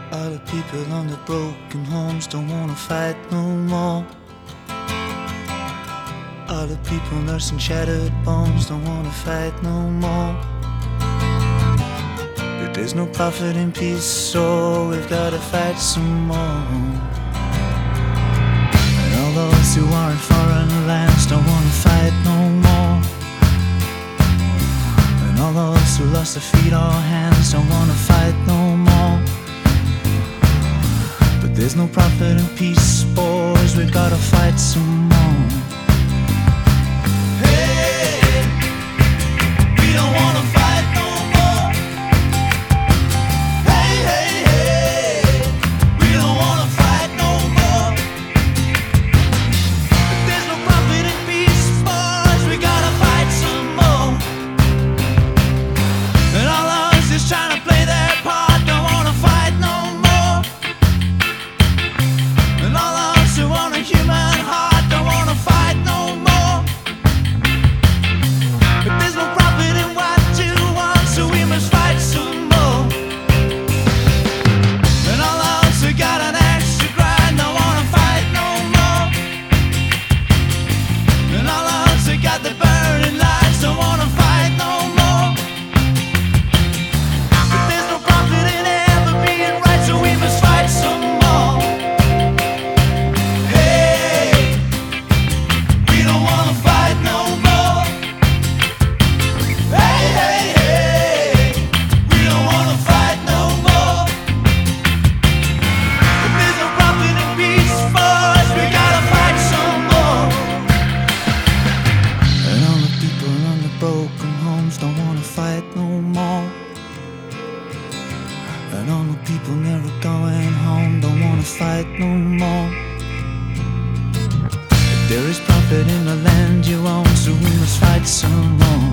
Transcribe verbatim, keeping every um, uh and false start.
All the people on the broken homes don't wanna fight no more. All the people nursing shattered bones don't wanna fight no more. But there's no profit in peace, so we've gotta fight some more. And all those who are in foreign lands don't wanna fight no more. And all those who lost their feet or hands don't wanna fight no more. But there's no profit in peace, boys, we gotta fight some more. Hey, we don't wanna fight no more. Hey, hey, hey, we don't wanna fight no more. But there's no profit in peace, boys, we gotta fight some more. And all of us is trying to play their part, don't wanna fight no more. And all of us who want a human heart don't wanna fight no more. But there's no profit in what you want, so we must fight some more. And all of us who got an extra grind don't wanna fight no more. And all of us who got the burning lights don't wanna fight no more. But there's no profit in ever being right, so we must fight some more. Hey, we don't wanna fight no more. Hey, hey, hey, we don't wanna fight no more. But there's no profit in peace for us, we gotta fight some more. And all the people on the broken homes don't wanna fight no more. And all the people never going home don't wanna fight no more. There is profit in the land you own, so we must fight some more.